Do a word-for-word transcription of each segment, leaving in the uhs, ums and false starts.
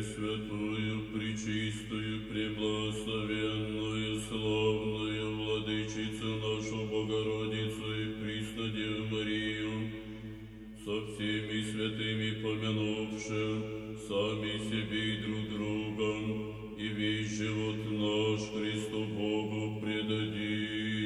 Пресвятую, пречистую, преблагословенную, славную Владычицу нашу Богородицу и Преснодеву Марию, со всеми святыми помянувши сами себе и друг друга, и весь живот наш Христу Богу предадим.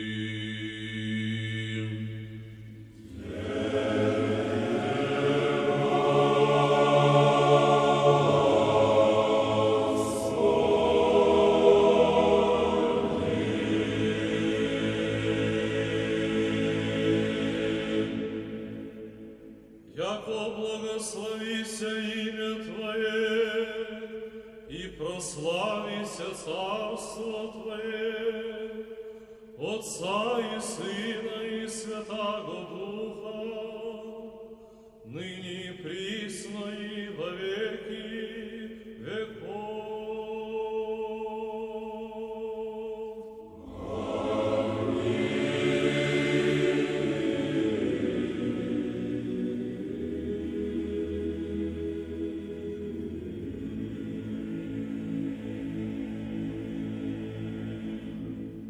Яко благословися имя Твое, и прославися царство Твое, Отца и Сына и Святаго Духа, ныне и присно и